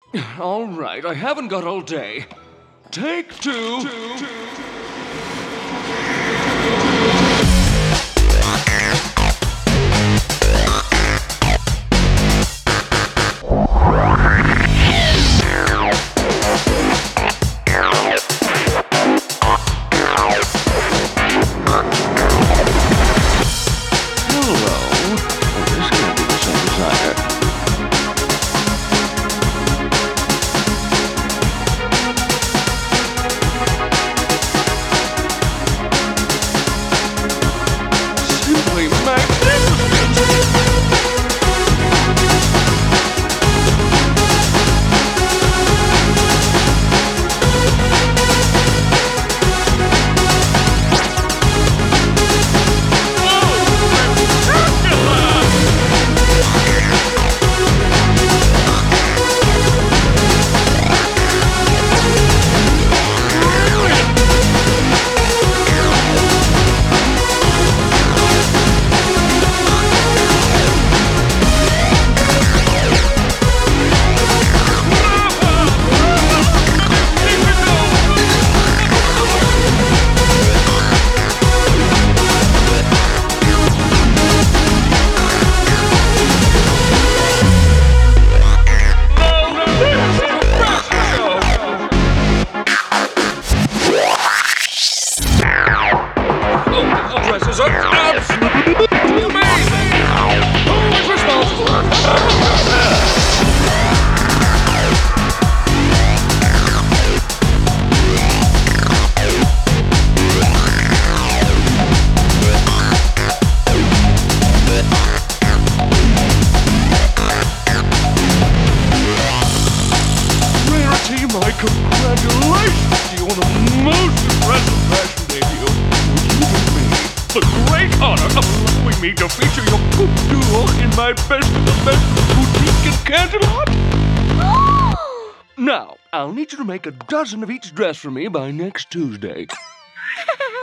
All right, I haven't got all day. Take two. Dresses are absolutely amazing! Who is responsible? Rarity, my congratulations to you on the most impressive fashion debut. The great honor of allowing me to feature your couture in my best of the best boutique in Canterlot. Now, I'll need you to make a dozen of each dress for me by next Tuesday.